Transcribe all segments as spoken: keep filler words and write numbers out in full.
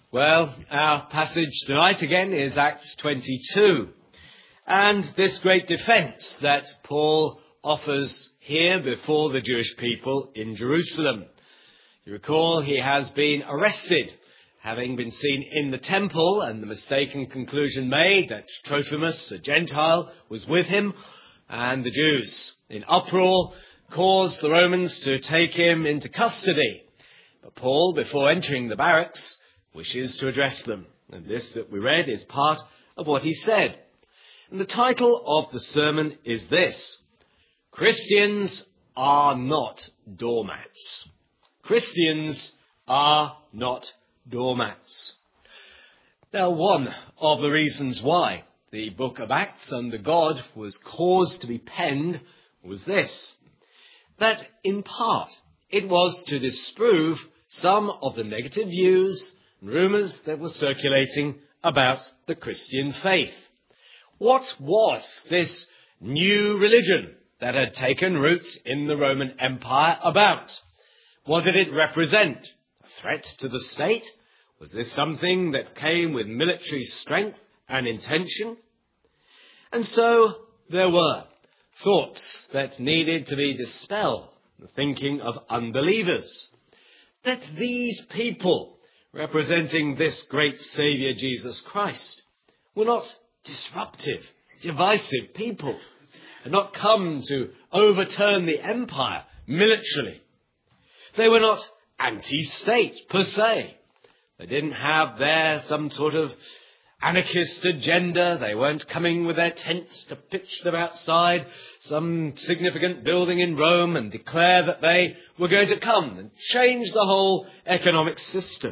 Well, our passage tonight again is Acts twenty-two, and this great defence that Paul offers here before the Jewish people in Jerusalem. You recall he has been arrested, having been seen in the temple, and the mistaken conclusion made that Trophimus, a Gentile, was with him, and the Jews, in uproar, caused the Romans to take him into custody. But Paul, before entering the barracks, wishes to address them. And this that we read is part of what he said. And the title of the sermon is this: Christians are not doormats. Christians are not doormats. Now, one of the reasons why the book of Acts under God was caused to be penned was this: that in part it was to disprove some of the negative views and rumours that were circulating about the Christian faith. What was this new religion that had taken roots in the Roman Empire about? What did it represent? A threat to the state? Was this something that came with military strength and intention? And so there were thoughts that needed to be dispelled, the thinking of unbelievers, that these people representing this great Saviour Jesus Christ were not disruptive, divisive people, had not come to overturn the empire militarily. They were not anti-state per se. They didn't have there some sort of anarchist agenda. They weren't coming with their tents to pitch them outside some significant building in Rome and declare that they were going to come and change the whole economic system.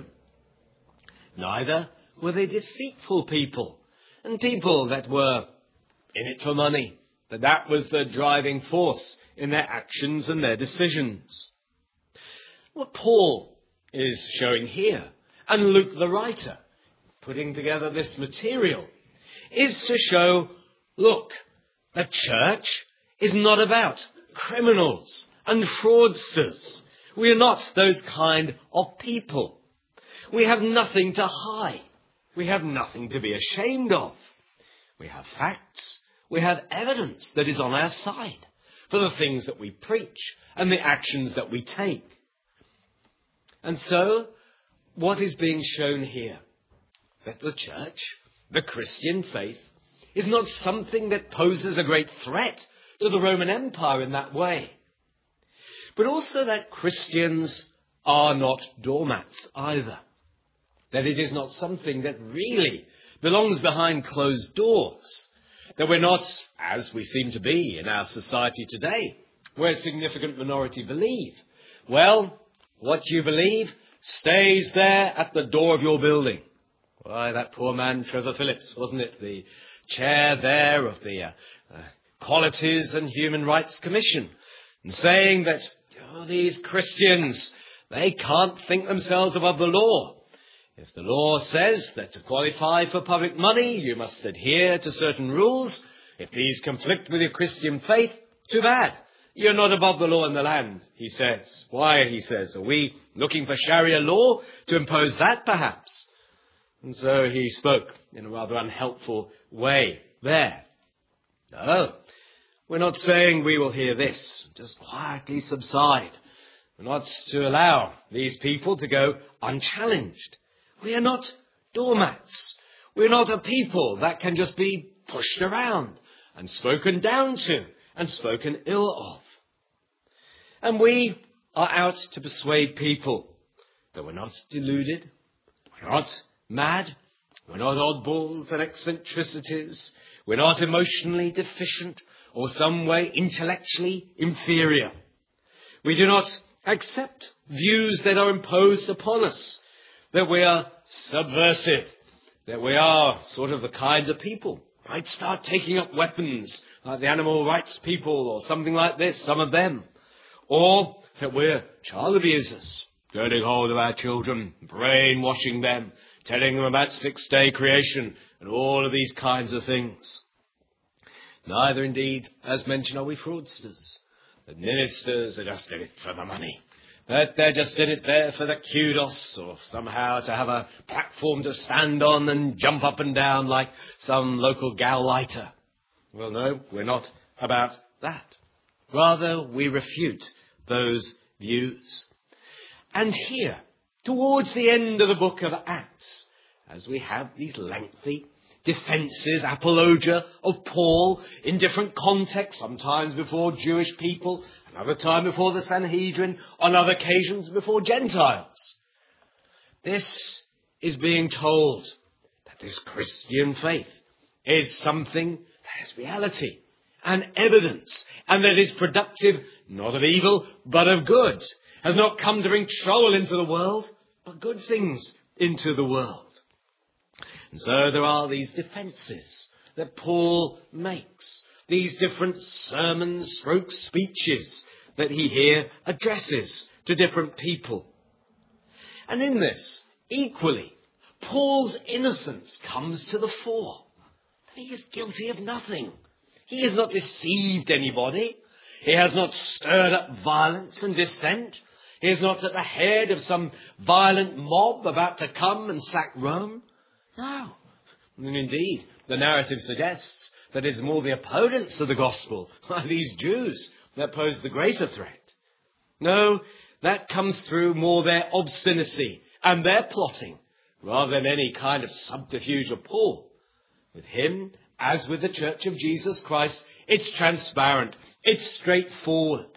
Neither were they deceitful people and people that were in it for money, that that was the driving force in their actions and their decisions. What Paul is showing here, and Luke the writer, putting together this material, is to show, look, the church is not about criminals and fraudsters. We are not those kind of people. We have nothing to hide. We have nothing to be ashamed of. We have facts. We have evidence that is on our side for the things that we preach and the actions that we take. And so, what is being shown here? That the church, the Christian faith, is not something that poses a great threat to the Roman Empire in that way. But also that Christians are not doormats either. That it is not something that really belongs behind closed doors. That we're not, as we seem to be in our society today, where a significant minority believe. Well, what you believe stays there at the door of your building. Why, that poor man, Trevor Phillips, wasn't it? The chair there of the uh, uh, Qualities and Human Rights Commission, and saying that oh, these Christians, they can't think themselves above the law. If the law says that to qualify for public money, you must adhere to certain rules. If these conflict with your Christian faith, too bad. You're not above the law in the land, he says. Why, he says, are we looking for Sharia law to impose that, perhaps? And so he spoke in a rather unhelpful way there. No, we're not saying we will hear this, just quietly subside. We're not to allow these people to go unchallenged. We are not doormats. We're not a people that can just be pushed around and spoken down to and spoken ill of. And we are out to persuade people that we're not deluded, we're not mad, we're not oddballs and eccentricities, we're not emotionally deficient or some way intellectually inferior. We do not accept views that are imposed upon us, that we are subversive, that we are sort of the kinds of people might start taking up weapons like the animal rights people or something like this, some of them. Or that we're child abusers, getting hold of our children, brainwashing them, telling them about six-day creation and all of these kinds of things. Neither indeed, as mentioned, are we fraudsters. The ministers are just in it for the money. that they're just in it there for the kudos or somehow to have a platform to stand on and jump up and down like some local Gauleiter. Well, no, we're not about that. Rather, we refute those views. And here, towards the end of the book of Acts, as we have these lengthy defences, apologia of Paul in different contexts, sometimes before Jewish people, another time before the Sanhedrin, on other occasions before Gentiles. This is being told that this Christian faith is something that has reality and evidence, and that is productive not of evil but of good, has not come to bring trouble into the world, but good things into the world. And so there are these defences that Paul makes, these different sermons, stroke speeches that he here addresses to different people. And in this, equally, Paul's innocence comes to the fore. He is guilty of nothing. He has not deceived anybody. He has not stirred up violence and dissent. He is not at the head of some violent mob about to come and sack Rome. No. And indeed, the narrative suggests that it's more the opponents of the gospel, these Jews, that pose the greater threat. No, that comes through more their obstinacy and their plotting, rather than any kind of subterfuge of Paul. With him, as with the Church of Jesus Christ, it's transparent, it's straightforward.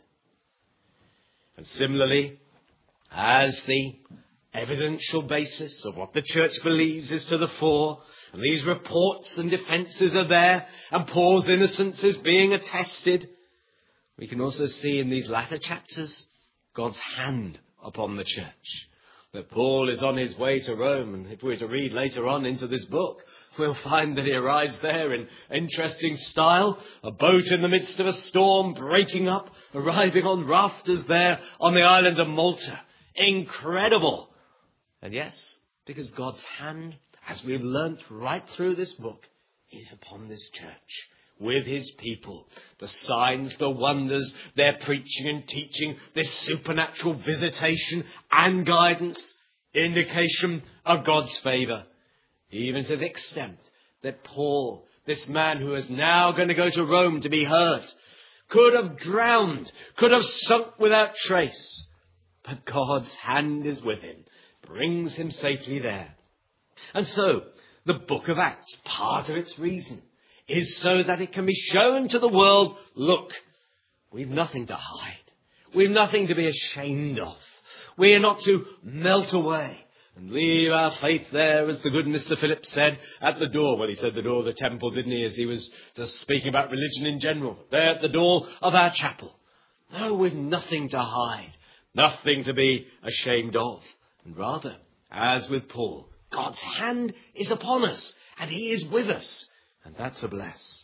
And similarly, as the evidential basis of what the church believes is to the fore, and these reports and defences are there, and Paul's innocence is being attested, we can also see in these latter chapters God's hand upon the church. That Paul is on his way to Rome, and if we were to read later on into this book, we'll find that he arrives there in interesting style, a boat in the midst of a storm breaking up, arriving on rafters there on the island of Malta. Incredible! And yes, because God's hand, as we've learnt right through this book, is upon this church, with his people. The signs, the wonders, their preaching and teaching, this supernatural visitation and guidance, indication of God's favour. Even to the extent that Paul, this man who is now going to go to Rome to be heard, could have drowned, could have sunk without trace. But God's hand is with him, brings him safely there. And so, the book of Acts, part of its reason, is so that it can be shown to the world, look, we've nothing to hide. We've nothing to be ashamed of. We are not to melt away and leave our faith there, as the good Mister Phillips said, at the door. Well, he said the door of the temple, didn't he, as he was just speaking about religion in general. There at the door of our chapel. No, we've nothing to hide. Nothing to be ashamed of. And rather, as with Paul, God's hand is upon us, and he is with us. And that's a bless.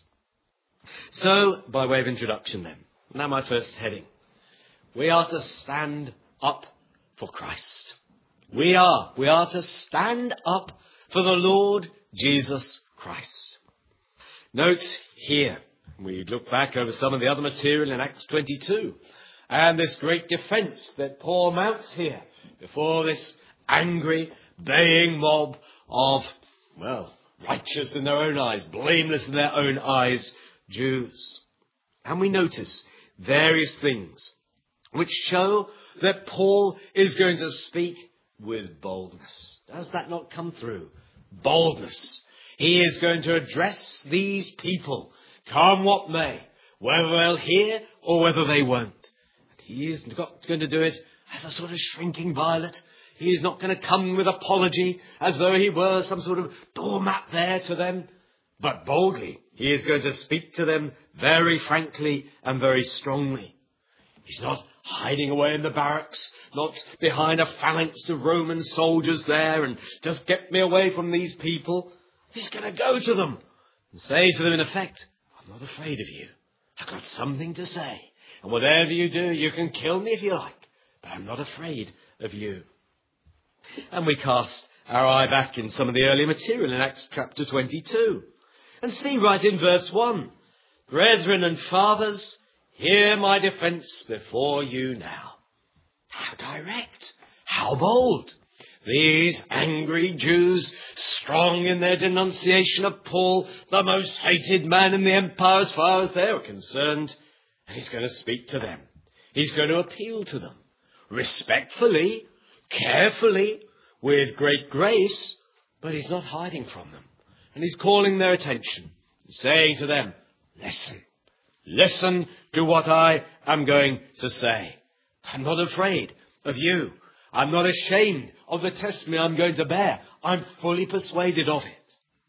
So, by way of introduction then, now my first heading. We are to stand up for Christ. We are. We are to stand up for the Lord Jesus Christ. Note here, we look back over some of the other material in Acts twenty-two, and this great defence that Paul mounts here before this angry, baying mob of, well, righteous in their own eyes, blameless in their own eyes, Jews. And we notice various things which show that Paul is going to speak with boldness. Does that not come through? Boldness. He is going to address these people, come what may, whether they'll hear or whether they won't. And he is not going to do it as a sort of shrinking violet. He is not going to come with apology as though he were some sort of doormat there to them. But boldly, he is going to speak to them very frankly and very strongly. He's not hiding away in the barracks, not behind a phalanx of Roman soldiers there and just get me away from these people. He's going to go to them and say to them in effect, I'm not afraid of you. I've got something to say. And whatever you do, you can kill me if you like, but I'm not afraid of you. And we cast our eye back in some of the earlier material in Acts chapter twenty-two and see right in verse one, Brethren and fathers, hear my defence before you now. How direct, how bold. These angry Jews, strong in their denunciation of Paul, the most hated man in the empire as far as they were concerned. And he's going to speak to them. He's going to appeal to them. Respectfully, carefully, with great grace, but he's not hiding from them. And he's calling their attention. He's saying to them, listen, listen to what I am going to say. I'm not afraid of you. I'm not ashamed of the testimony I'm going to bear. I'm fully persuaded of it.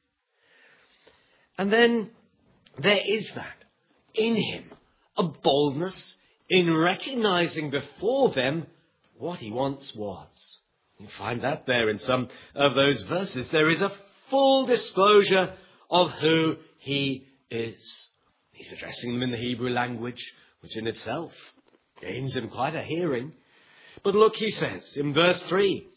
And then there is that in him, a boldness in recognizing before them what he once was. You find that there in some of those verses. There is a full disclosure of who he is. He's addressing them in the Hebrew language, which in itself gains him quite a hearing. But look, he says in verse three,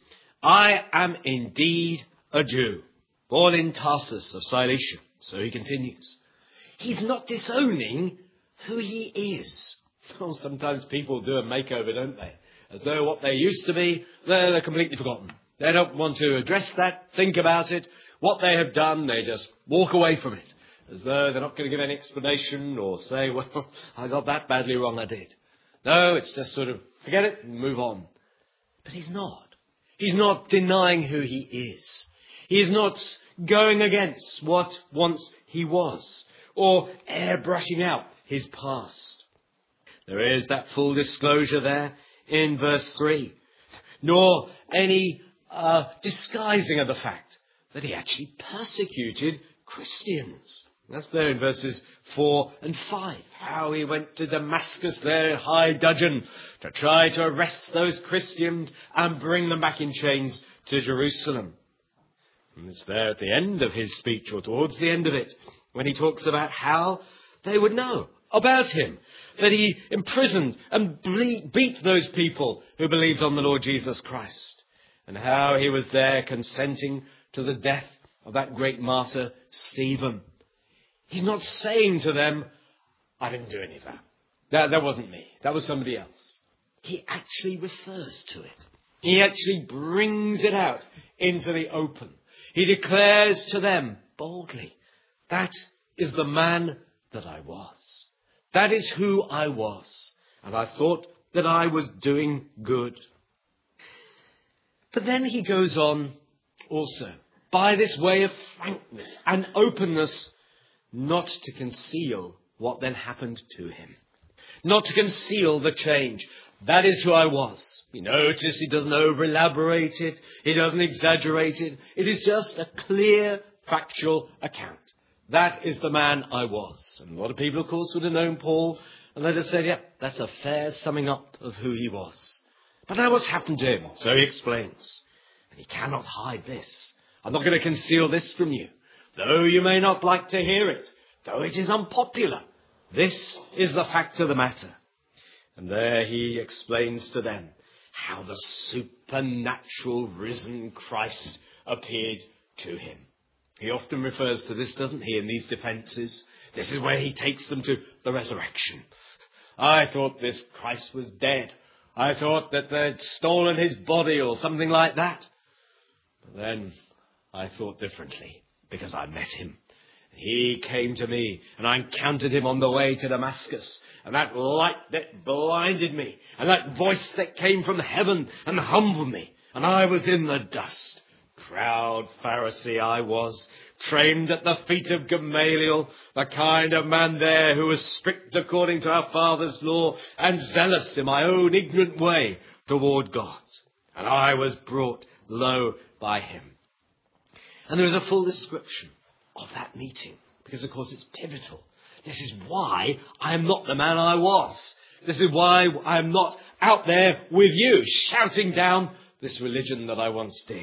I am indeed a Jew, born in Tarsus of Cilicia. So he continues. He's not disowning who he is. Oh, sometimes people do a makeover, don't they? As though what they used to be, they're, they're completely forgotten. They don't want to address that, think about it. What they have done, they just walk away from it. As though they're not going to give any explanation or say, well, I got that badly wrong, I did. No, it's just sort of forget it and move on. But he's not. He's not denying who he is. He's not going against what once he was or airbrushing out his past. There is that full disclosure there in verse three. Nor any uh, disguising of the fact that he actually persecuted Christians. That's there in verses four and five. How he went to Damascus there in high dudgeon to try to arrest those Christians and bring them back in chains to Jerusalem. And it's there at the end of his speech, or towards the end of it, when he talks about how they would know about him, that he imprisoned and beat those people who believed on the Lord Jesus Christ, and how he was there consenting to the death of that great martyr, Stephen. He's not saying to them, I didn't do any of that. That, that wasn't me. That was somebody else. He actually refers to it. He actually brings it out into the open. He declares to them boldly, that is the man that I was. That is who I was. And I thought that I was doing good. But then he goes on also, by this way of frankness and openness, not to conceal what then happened to him. Not to conceal the change. That is who I was. You notice he doesn't over-elaborate it. He doesn't exaggerate it. It is just a clear, factual account. That is the man I was. And a lot of people, of course, would have known Paul. And they'd have said, yeah, that's a fair summing up of who he was. But now what's happened to him? So he explains. And he cannot hide this. I'm not going to conceal this from you. Though you may not like to hear it. Though it is unpopular. This is the fact of the matter. And there he explains to them how the supernatural risen Christ appeared to him. He often refers to this, doesn't he, in these defences? This is where he takes them to the resurrection. I thought this Christ was dead. I thought that they'd stolen his body or something like that. But then I thought differently because I met him. He came to me and I encountered him on the way to Damascus. And that light that blinded me and that voice that came from heaven and humbled me. And I was in the dust. Proud Pharisee I was, trained at the feet of Gamaliel, the kind of man there who was strict according to our father's law and zealous in my own ignorant way toward God. And I was brought low by him. And there is a full description of that meeting, because of course it's pivotal. This is why I am not the man I was. This is why I am not out there with you shouting down this religion that I once did.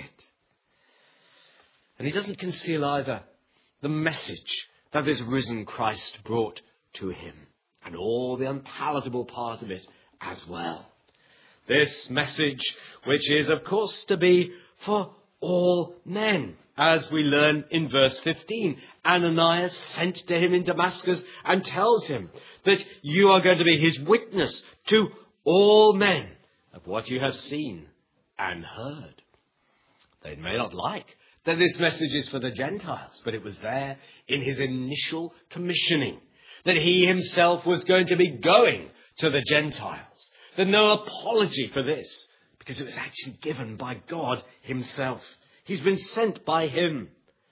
And he doesn't conceal either the message that this risen Christ brought to him, and all the unpalatable part of it as well. This message, which is of course to be for all men. As we learn in verse fifteen, Ananias sent to him in Damascus and tells him that you are going to be his witness to all men of what you have seen and heard. They may not like that this message is for the Gentiles, but it was there in his initial commissioning that he himself was going to be going to the Gentiles. There's no apology for this, because it was actually given by God himself. He's been sent by him.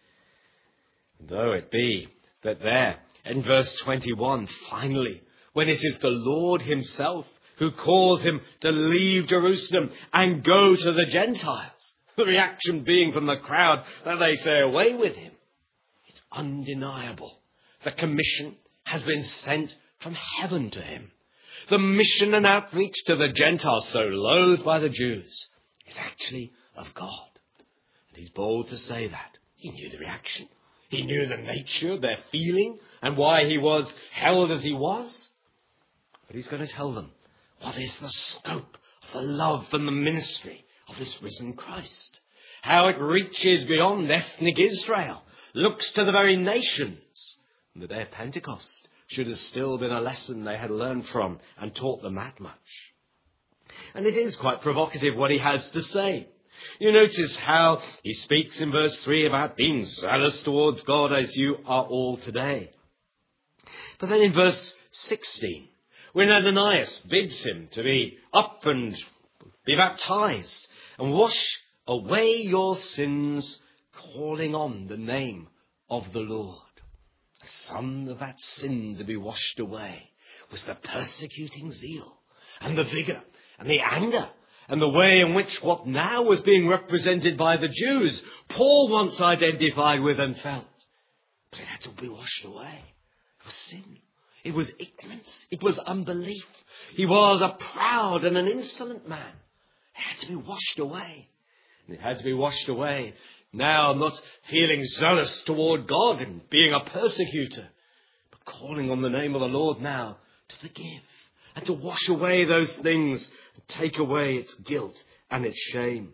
Though it be that there, in verse twenty-one, finally, when it is the Lord himself who calls him to leave Jerusalem and go to the Gentiles, the reaction being from the crowd that they say away with him, it's undeniable. The commission has been sent from heaven to him. The mission and outreach to the Gentiles, so loathed by the Jews, is actually of God. And he's bold to say that. He knew the reaction. He knew the nature of their feeling and why he was held as he was. But he's going to tell them what is the scope of the love and the ministry of this risen Christ. How it reaches beyond ethnic Israel, looks to the very nations. And the day of Pentecost should have still been a lesson they had learned from and taught them that much. And it is quite provocative what he has to say. You notice how he speaks in verse three about being zealous towards God as you are all today. But then in verse sixteen, when Ananias bids him to be up and be baptized and wash away your sins, calling on the name of the Lord. Some of that sin to be washed away was the persecuting zeal and the vigour and the anger and the way in which what now was being represented by the Jews, Paul once identified with and felt. But it had to be washed away. It was sin. It was ignorance. It was unbelief. He was a proud and an insolent man. It had to be washed away. And it had to be washed away. Now not feeling zealous toward God and being a persecutor, but calling on the name of the Lord now to forgive and to wash away those things and take away its guilt and its shame.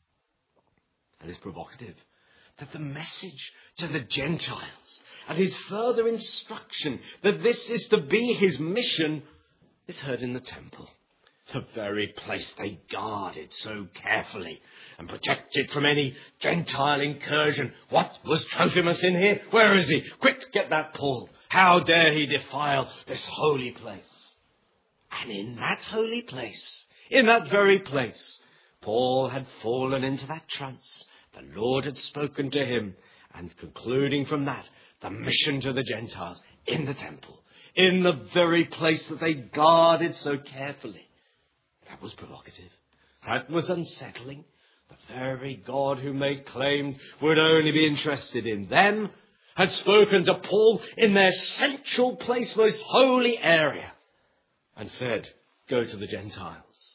And it's provocative that the message to the Gentiles and his further instruction that this is to be his mission is heard in the temple. The very place they guarded so carefully and protected from any Gentile incursion. What, was Trophimus in here? Where is he? Quick, get that Paul. How dare he defile this holy place? And in that holy place, in that very place, Paul had fallen into that trance. The Lord had spoken to him, and concluding from that, the mission to the Gentiles in the temple, in the very place that they guarded so carefully. That was provocative. That was unsettling. The very God who made claims would only be interested in them had spoken to Paul in their central place, most holy area, and said, go to the Gentiles.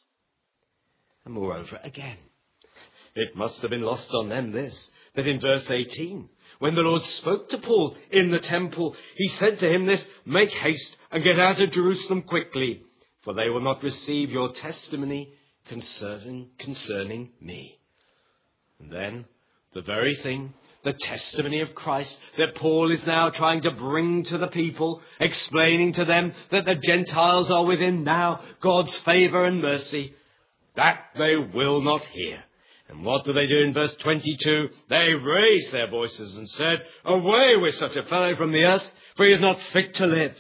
And moreover, again, it must have been lost on them this, that in verse eighteen, when the Lord spoke to Paul in the temple, he said to him this, make haste and get out of Jerusalem quickly, for they will not receive your testimony concerning, concerning me. And then the very thing, the testimony of Christ that Paul is now trying to bring to the people, explaining to them that the Gentiles are within now God's favour and mercy, that they will not hear. And what do they do in verse twenty-two? They raised their voices and said, away with such a fellow from the earth, for he is not fit to live.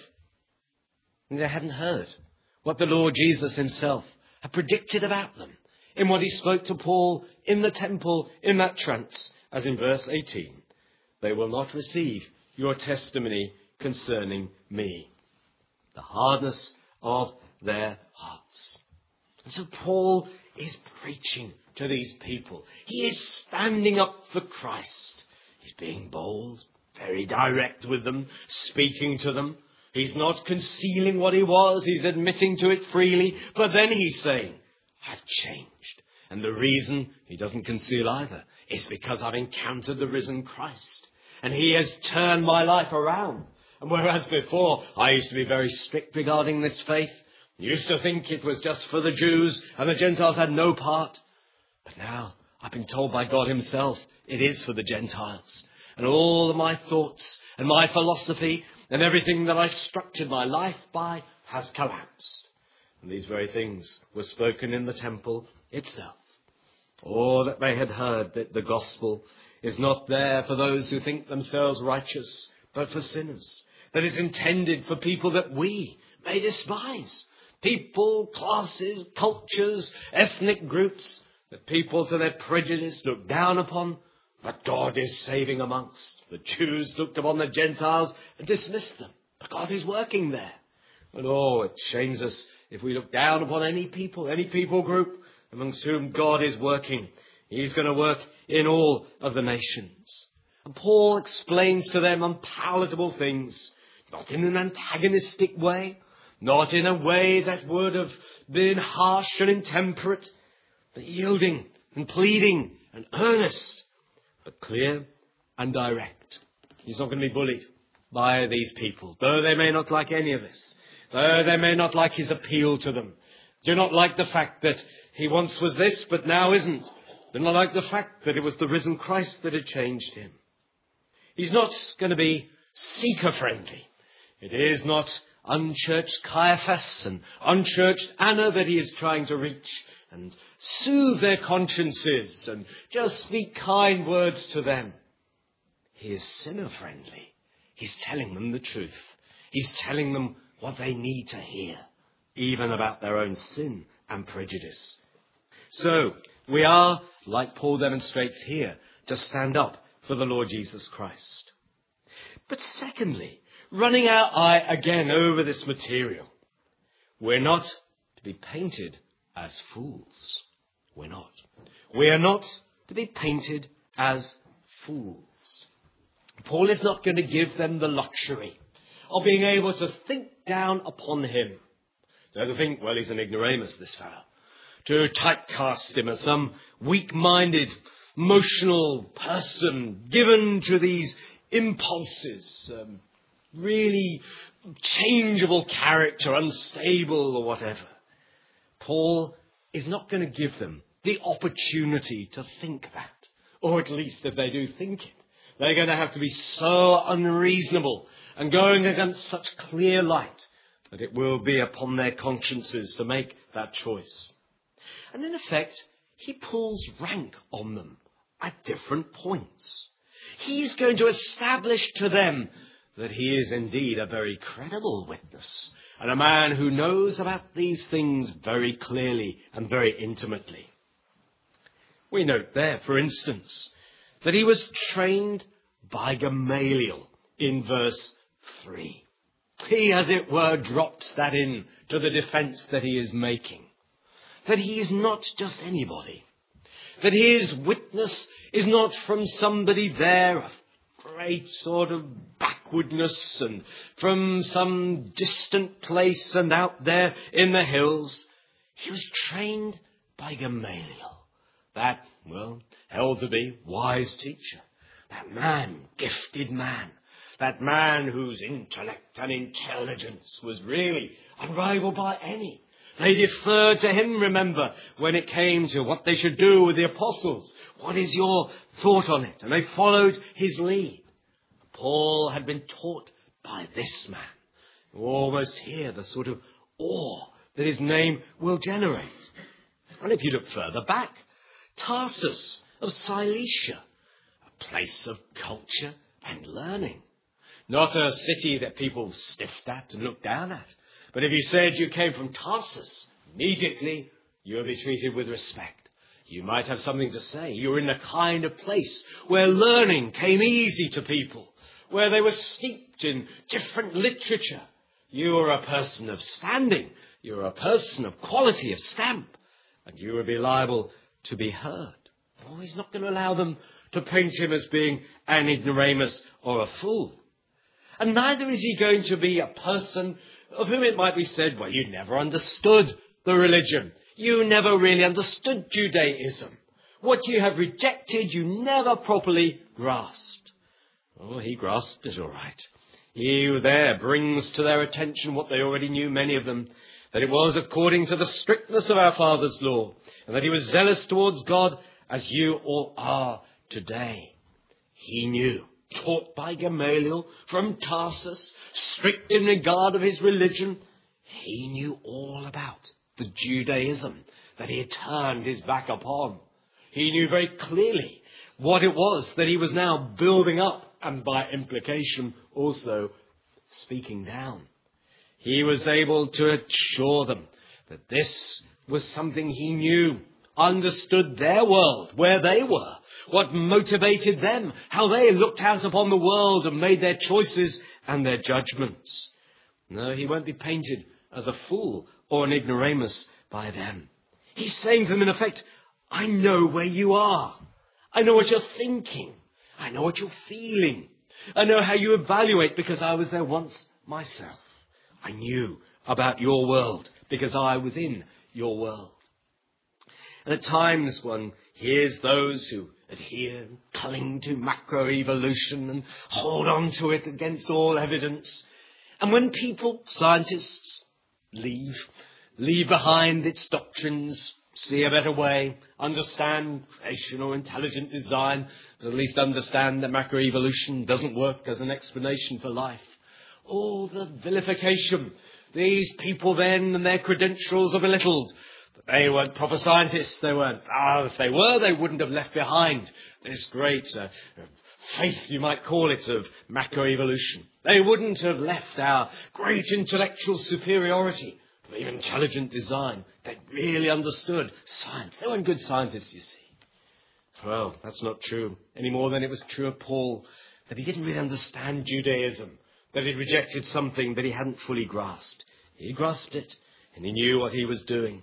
And they hadn't heard what the Lord Jesus himself had predicted about them in what he spoke to Paul in the temple in that trance, as in verse eighteen. They will not receive your testimony concerning me. The hardness of their hearts. And so Paul is preaching to these people. He is standing up for Christ. He's being bold, very direct with them, speaking to them. He's not concealing what he was. He's admitting to it freely. But then he's saying, I've changed. And the reason he doesn't conceal either is because I've encountered the risen Christ. And he has turned my life around. And whereas before I used to be very strict regarding this faith, used to think it was just for the Jews and the Gentiles had no part. But now I've been told by God himself it is for the Gentiles. And all of my thoughts and my philosophy and everything that I structured my life by has collapsed. And these very things were spoken in the temple itself. Or that they had heard that the gospel is not there for those who think themselves righteous, but for sinners. That is intended for people that we may despise. People, classes, cultures, ethnic groups, that people to their prejudice look down upon, but God is saving amongst. The Jews looked upon the Gentiles and dismissed them, but God is working there. And oh, it shames us if we look down upon any people, any people group amongst whom God is working. He's going to work in all of the nations. And Paul explains to them unpalatable things, not in an antagonistic way, not in a way that would have been harsh and intemperate, but yielding and pleading and earnest, but clear and direct. He's not going to be bullied by these people, though they may not like any of this, though they may not like his appeal to them. Do not like the fact that he once was this, but now isn't. Do not like the fact that it was the risen Christ that had changed him. He's not going to be seeker-friendly. It is not unchurched Caiaphas and unchurched Anna that he is trying to reach and soothe their consciences and just speak kind words to them. He is sinner-friendly. He's telling them the truth. He's telling them what they need to hear, even about their own sin and prejudice. So, we are, like Paul demonstrates here, to stand up for the Lord Jesus Christ. But secondly, running our eye again over this material, we're not to be painted as fools. We're not. We are not to be painted as fools. Paul is not going to give them the luxury of being able to think down upon him. So to think, well, he's an ignoramus, this fellow. To typecast him as some weak-minded, emotional person given to these impulses, um, really changeable character, unstable or whatever. Paul is not going to give them the opportunity to think that. Or at least if they do think it, they're going to have to be so unreasonable and going against such clear light that it will be upon their consciences to make that choice. And in effect, he pulls rank on them at different points. He's going to establish to them that he is indeed a very credible witness and a man who knows about these things very clearly and very intimately. We note there, for instance, that he was trained by Gamaliel in verse three. He, as it were, drops that in to the defense that he is making. That he is not just anybody. That his witness is not from somebody there of great sort of backwardness and from some distant place and out there in the hills. He was trained by Gamaliel, that, well, held to be wise teacher. That man, gifted man. That man whose intellect and intelligence was really unrivaled by any. They deferred to him, remember, when it came to what they should do with the apostles. What is your thought on it? And they followed his lead. Paul had been taught by this man. You almost hear the sort of awe that his name will generate. And if you look further back, Tarsus of Cilicia, a place of culture and learning. Not a city that people sniffed at and looked down at. But if you said you came from Tarsus, immediately you would be treated with respect. You might have something to say. You were in the kind of place where learning came easy to people, where they were steeped in different literature. You were a person of standing. You were a person of quality, of stamp. And you would be liable to be heard. Oh, he's not going to allow them to paint him as being an ignoramus or a fool. And neither is he going to be a person of whom it might be said, well, you never understood the religion. You never really understood Judaism. What you have rejected, you never properly grasped. Oh, he grasped it all right. He there brings to their attention what they already knew, many of them, that it was according to the strictness of our father's law, and that he was zealous towards God as you all are today. He knew. Taught by Gamaliel from Tarsus, strict in regard of his religion, he knew all about the Judaism that he had turned his back upon. He knew very clearly what it was that he was now building up, and by implication also speaking down. He was able to assure them that this was something he knew, understood their world, where they were, what motivated them, how they looked out upon the world and made their choices and their judgments. No, he won't be painted as a fool or an ignoramus by them. He's saying to them, in effect, I know where you are. I know what you're thinking. I know what you're feeling. I know how you evaluate because I was there once myself. I knew about your world because I was in your world. And at times one hears those who adhere, cling to macroevolution and hold on to it against all evidence. And when people, scientists, leave, leave behind its doctrines, see a better way, understand creation or intelligent design, but at least understand that macroevolution doesn't work as an explanation for life. All the vilification. These people then and their credentials are belittled. They weren't proper scientists. They weren't. Ah, if they were, they wouldn't have left behind this great uh, faith, you might call it, of macroevolution. They wouldn't have left our great intellectual superiority of even intelligent design. They really understood science. They weren't good scientists, you see. Well, that's not true any more than it was true of Paul, that he didn't really understand Judaism, that he rejected something that he hadn't fully grasped. He grasped it, and he knew what he was doing.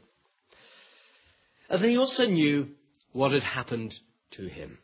And then he also knew what had happened to him.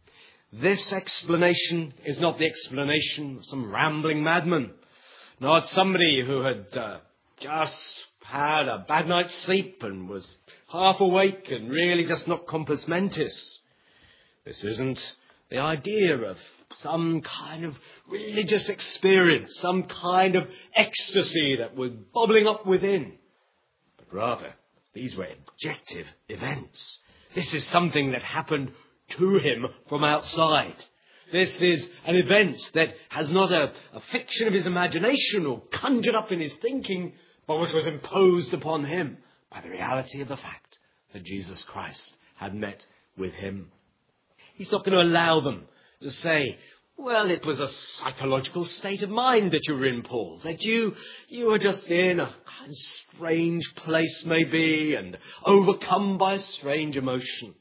This explanation is not the explanation of some rambling madman, not somebody who had uh, just had a bad night's sleep and was half awake and really just not compos mentis. This isn't the idea of some kind of religious experience, some kind of ecstasy that was bubbling up within, but rather these were objective events. This is something that happened to him from outside. This is an event that has not a, a fiction of his imagination or conjured up in his thinking, but which was imposed upon him by the reality of the fact that Jesus Christ had met with him. He's not going to allow them to say, well, it was a psychological state of mind that you were in, Paul, that you you were just in a kind of strange place maybe and overcome by a strange emotion.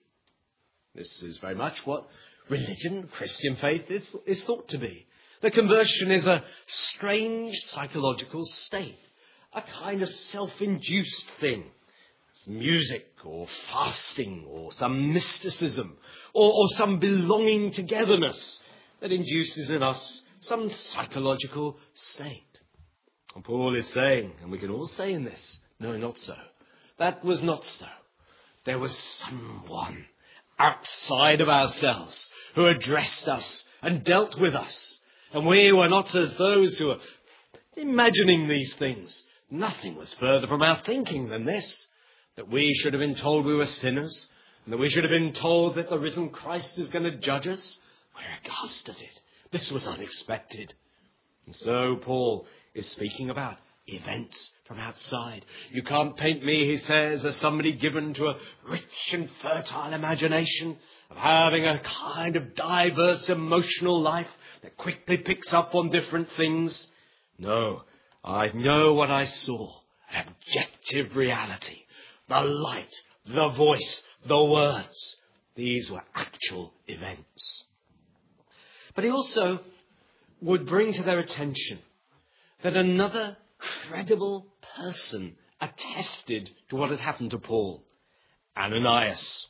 This is very much what religion, Christian faith, is, is thought to be. The conversion is a strange psychological state, a kind of self-induced thing. It's music or fasting or some mysticism or, or some belonging togetherness that induces in us some psychological state. And Paul is saying, and we can all say in this, no, not so. That was not so. There was someone outside of ourselves who addressed us and dealt with us. And we were not as those who are imagining these things. Nothing was further from our thinking than this, that we should have been told we were sinners, and that we should have been told that the risen Christ is going to judge us. We're aghast at it. This was unexpected. And so Paul is speaking about events from outside. You can't paint me, he says, as somebody given to a rich and fertile imagination, of having a kind of diverse emotional life that quickly picks up on different things. No, I know what I saw. An objective reality. The light, the voice, the words. These were actual events. But he also would bring to their attention that another credible person attested to what had happened to Paul. Ananias.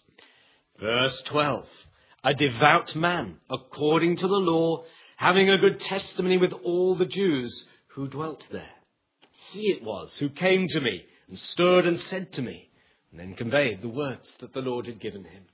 Verse twelve. A devout man, according to the law, having a good testimony with all the Jews who dwelt there. He it was who came to me and stood and said to me, and then conveyed the words that the Lord had given him.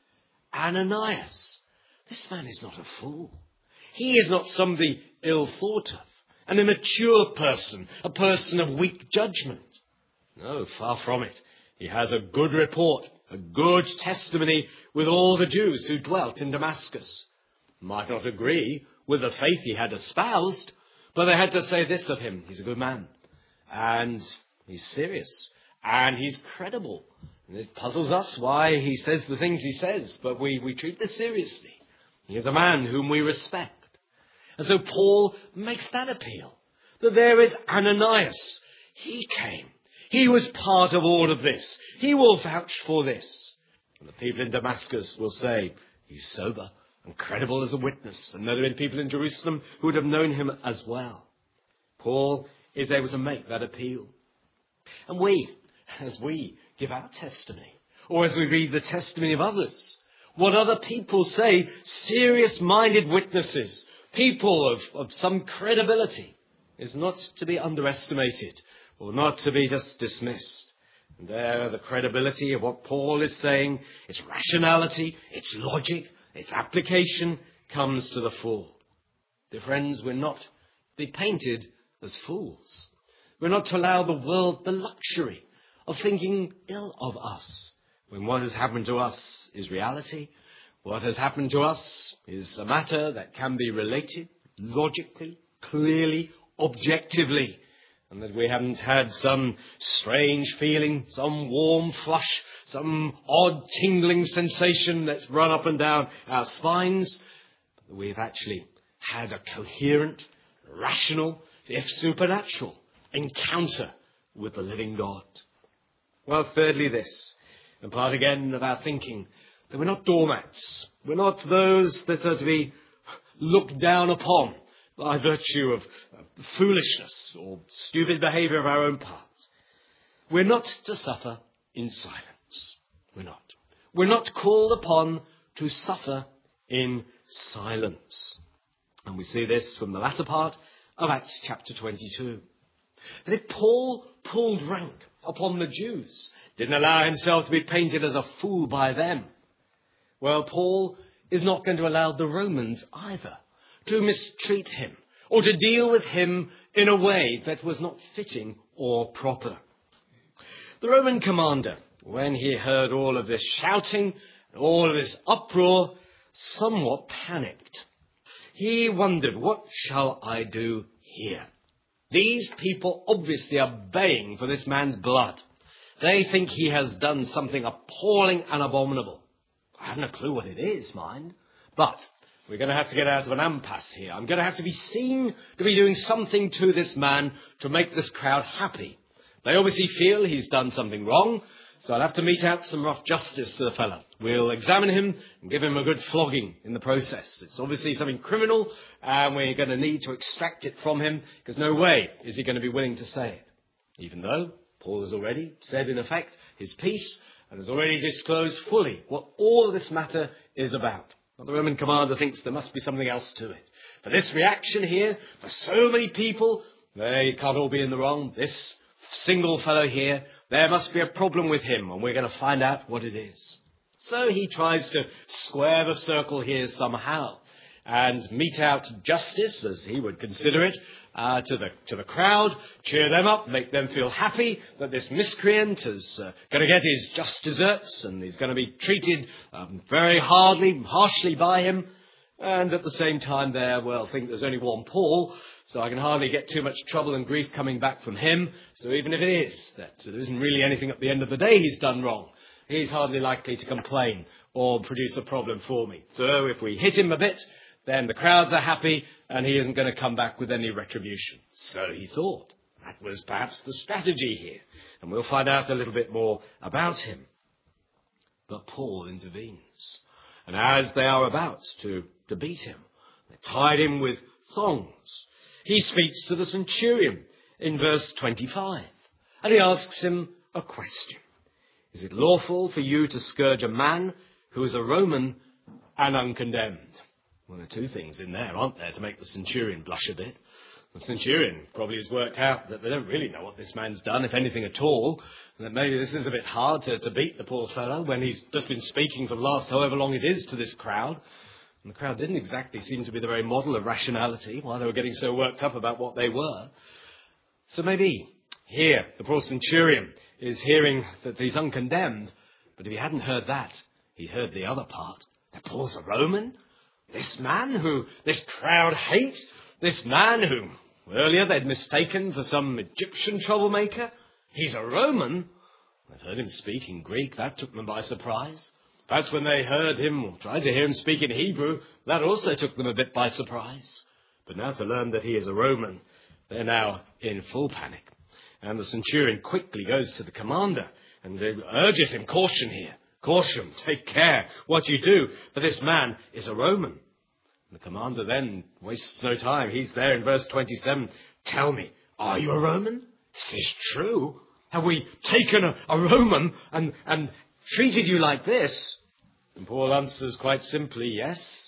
Ananias. This man is not a fool. He is not somebody ill thought of, an immature person, a person of weak judgment. No, far from it. He has a good report, a good testimony with all the Jews who dwelt in Damascus. Might not agree with the faith he had espoused, but they had to say this of him: he's a good man. And He's serious and he's credible. And it puzzles us why he says the things he says, but we, we treat this seriously. He is a man whom we respect. And so Paul makes that appeal, that there is Ananias. He came. He was part of all of this. He will vouch for this. And the people in Damascus will say, he's sober and credible as a witness. And there have been people in Jerusalem who would have known him as well. Paul is able to make that appeal. And we, as we give our testimony, or as we read the testimony of others, what other people say, serious-minded witnesses, people of, of some credibility, is not to be underestimated or not to be just dismissed. And there, the credibility of what Paul is saying, its rationality, its logic, its application comes to the fore. Dear friends, we're not to be painted as fools. We're not to allow the world the luxury of thinking ill of us, when what has happened to us is reality. What has happened to us is a matter that can be related logically, clearly, objectively, and that we haven't had some strange feeling, some warm flush, some odd tingling sensation that's run up and down our spines. But we've actually had a coherent, rational, if supernatural, encounter with the living God. Well, thirdly this, and part again of our thinking, that we're not doormats. We're not those that are to be looked down upon by virtue of foolishness or stupid behaviour of our own part. We're not to suffer in silence. We're not. We're not called upon to suffer in silence. And we see this from the latter part of Acts chapter twenty-two. That if Paul pulled rank upon the Jews, didn't allow himself to be painted as a fool by them, well, Paul is not going to allow the Romans either to mistreat him or to deal with him in a way that was not fitting or proper. The Roman commander, when he heard all of this shouting, all of this uproar, somewhat panicked. He wondered, what shall I do here? These people obviously are baying for this man's blood. They think he has done something appalling and abominable. I haven't a clue what it is, mind. But we're going to have to get out of an impasse here. I'm going to have to be seen to be doing something to this man to make this crowd happy. They obviously feel he's done something wrong, so I'll have to mete out some rough justice to the fellow. We'll examine him and give him a good flogging in the process. It's obviously something criminal, and we're going to need to extract it from him, because no way is he going to be willing to say it. Even though Paul has already said, in effect, his piece, and has already disclosed fully what all this matter is about. Well, the Roman commander thinks there must be something else to it. For this reaction here, for so many people, they can't all be in the wrong. This single fellow here, there must be a problem with him, and we're going to find out what it is. So he tries to square the circle here somehow and mete out justice, as he would consider it, uh, to the to the crowd, cheer them up, make them feel happy that this miscreant is uh, going to get his just deserts and he's going to be treated um, very hardly, harshly by him. And at the same time there, well, think there's only one Paul, so I can hardly get too much trouble and grief coming back from him. So even if it is that there isn't really anything at the end of the day he's done wrong, he's hardly likely to complain or produce a problem for me. So if we hit him a bit, then the crowds are happy and he isn't going to come back with any retribution. So he thought. That was perhaps the strategy here. And we'll find out a little bit more about him. But Paul intervenes. And as they are about to, to beat him, they tied him with thongs. He speaks to the centurion in verse twenty-five. And he asks him a question. Is it lawful for you to scourge a man who is a Roman and uncondemned? Well, there are two things in there, aren't there, to make the centurion blush a bit. The centurion probably has worked out that they don't really know what this man's done, if anything at all, and that maybe this is a bit hard to, to beat the poor fellow when he's just been speaking for the last however long it is to this crowd. And the crowd didn't exactly seem to be the very model of rationality while they were getting so worked up about what they were. So maybe here the poor centurion is hearing that he's uncondemned, but if he hadn't heard that, he heard the other part, that Paul's a Roman. This man who this crowd hate, this man who earlier they'd mistaken for some Egyptian troublemaker, He's a Roman? They'd heard him speak in Greek. That took them by surprise. That's when they heard him, or tried to hear him speak in Hebrew. That also took them a bit by surprise. But now to learn that he is a Roman, they're now in full panic. And the centurion quickly goes to the commander and urges him, caution here. Caution, take care what you do, for this man is a Roman. The commander then wastes no time. He's there in verse twenty-seven. Tell me, are you a Roman? This is true. Have we taken a, a Roman and, and treated you like this? And Paul answers quite simply, yes.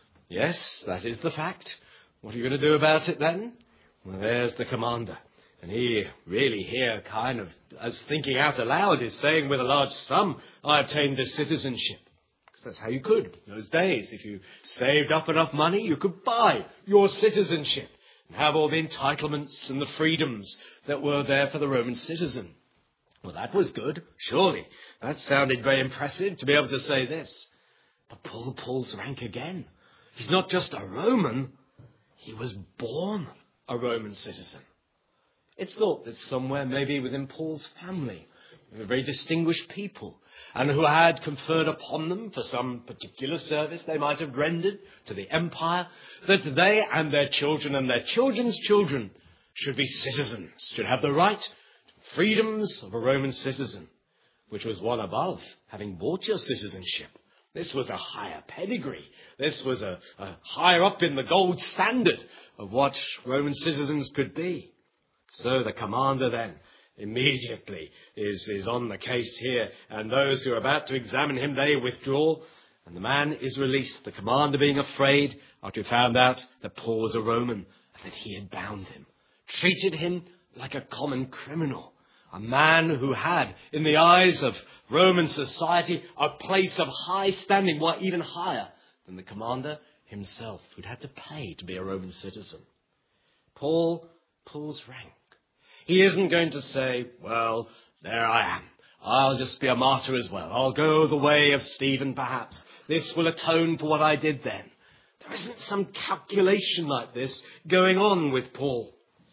Yes, that is the fact. What are you going to do about it then? Well, there's the commander. And he really here kind of, as thinking out aloud, is saying with a large sum, I obtained this citizenship. Because that's how you could in those days. If you saved up enough money, you could buy your citizenship and have all the entitlements and the freedoms that were there for the Roman citizen. Well, that was good, surely. That sounded very impressive to be able to say this. But Paul pulls rank again. He's not just a Roman, he was born a Roman citizen. It's thought that somewhere, maybe within Paul's family, they were very distinguished people, and who had conferred upon them for some particular service they might have rendered to the empire, that they and their children and their children's children should be citizens, should have the right to freedoms of a Roman citizen, which was one above having bought your citizenship. This was a higher pedigree. This was a, a higher up in the gold standard of what Roman citizens could be. So the commander then immediately is, is on the case here, and those who are about to examine him, they withdraw, and the man is released, the commander being afraid after he found out that Paul was a Roman and that he had bound him, treated him like a common criminal, a man who had, in the eyes of Roman society, a place of high standing, well, even higher than the commander himself, who'd had to pay to be a Roman citizen. Paul pulls rank. He isn't going to say, well, there I am. I'll just be a martyr as well. I'll go the way of Stephen, perhaps. This will atone for what I did then. There isn't some calculation like this going on with Paul.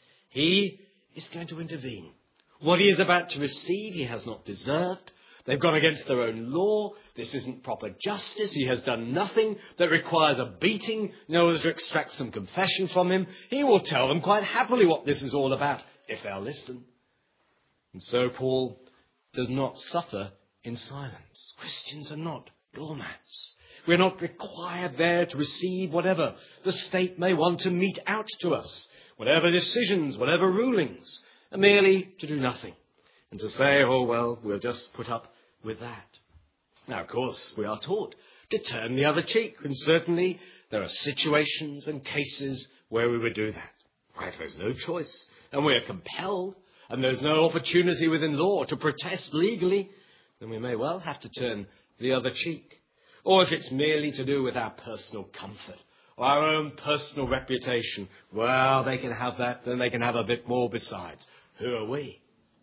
He is going to intervene. What he is about to receive, he has not deserved. They've gone against their own law. This isn't proper justice. He has done nothing that requires a beating in order to extract some confession from him. He will tell them quite happily what this is all about, if they'll listen. And so Paul does not suffer in silence. Christians are not doormats. We're not required there to receive whatever the state may want to mete out to us, whatever decisions, whatever rulings, and merely to do nothing and to say, oh, well, we'll just put up with that. Now, of course, we are taught to turn the other cheek, and certainly there are situations and cases where we would do that. Why, if there's no choice, and we are compelled, and there's no opportunity within law to protest legally, then we may well have to turn the other cheek. Or if it's merely to do with our personal comfort, or our own personal reputation, well, they can have that, then they can have a bit more besides. Who are we?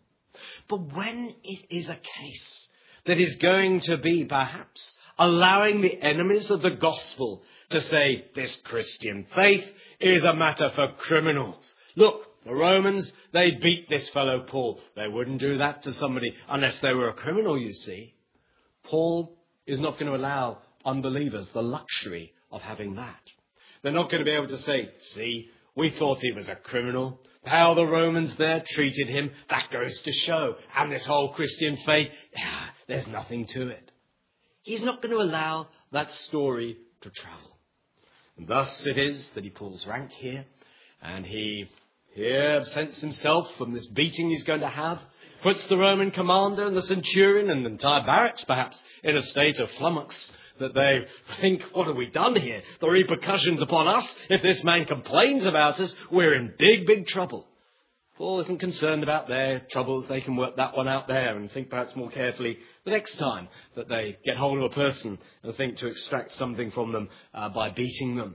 But when it is a case that is going to be, perhaps, allowing the enemies of the gospel to say this Christian faith is a matter for criminals. Look, the Romans, they beat this fellow Paul. They wouldn't do that to somebody unless they were a criminal, you see. Paul is not going to allow unbelievers the luxury of having that. They're not going to be able to say, see, we thought he was a criminal. How the Romans there treated him, that goes to show. And this whole Christian faith, yeah, there's nothing to it. He's not going to allow that story to travel. And thus it is that he pulls rank here, and he here absents himself from this beating he's going to have, puts the Roman commander and the centurion and the entire barracks perhaps in a state of flummox, that they think, what have we done here? The repercussions upon us, if this man complains about us, we're in big, big trouble. Paul isn't concerned about their troubles. They can work that one out there and think perhaps more carefully the next time that they get hold of a person and think to extract something from them uh, by beating them.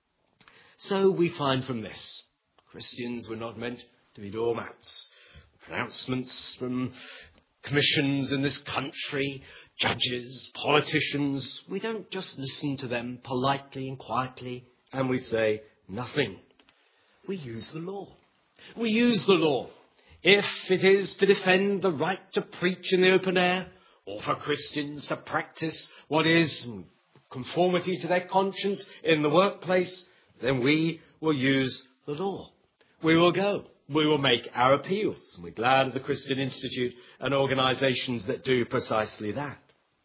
So we find from this, Christians were not meant to be doormats. Pronouncements from commissions in this country, judges, politicians, we don't just listen to them politely and quietly and we say nothing. We use the law. We use the law if it is to defend the right to preach in the open air, or for Christians to practice what is in conformity to their conscience in the workplace, then we will use the law. We will go. We will make our appeals. And we're glad of the Christian Institute and organisations that do precisely that.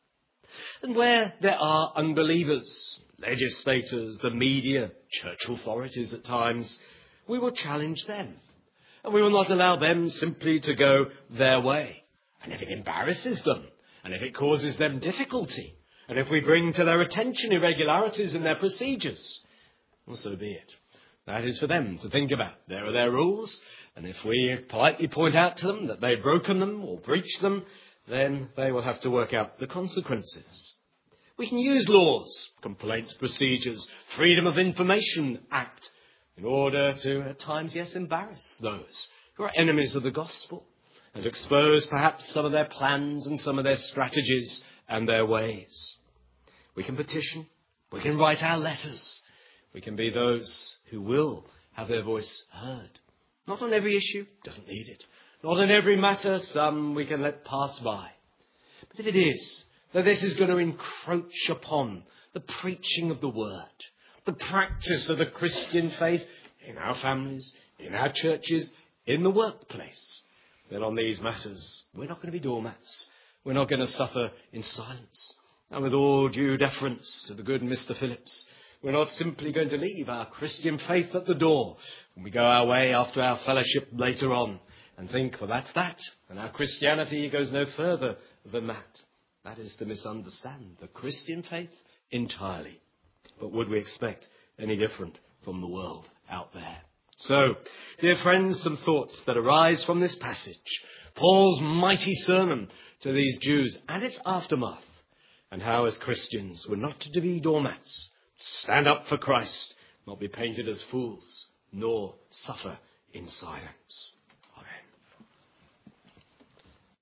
And where there are unbelievers, legislators, the media, church authorities at times, we will challenge them. And we will not allow them simply to go their way. And if it embarrasses them, and if it causes them difficulty, and if we bring to their attention irregularities in their procedures, well, so be it. That is for them to think about. There are their rules, and if we politely point out to them that they've broken them or breached them, then they will have to work out the consequences. We can use laws, complaints procedures, Freedom of Information Act, in order to, at times, yes, embarrass those who are enemies of the gospel and expose perhaps some of their plans and some of their strategies and their ways. We can petition. We can write our letters. We can be those who will have their voice heard. Not on every issue, doesn't need it. Not on every matter, some we can let pass by. But if it is that this is going to encroach upon the preaching of the word, the practice of the Christian faith in our families, in our churches, in the workplace, then on these matters, we're not going to be doormats. We're not going to suffer in silence. And with all due deference to the good Mister Phillips, we're not simply going to leave our Christian faith at the door when we go our way after our fellowship later on and think, well, that's that. And our Christianity goes no further than that. That is to misunderstand the Christian faith entirely. But would we expect any different from the world out there? So, dear friends, some thoughts that arise from this passage. Paul's mighty sermon to these Jews and its aftermath, and how as Christians we're not to be doormats, stand up for Christ, not be painted as fools, nor suffer in silence.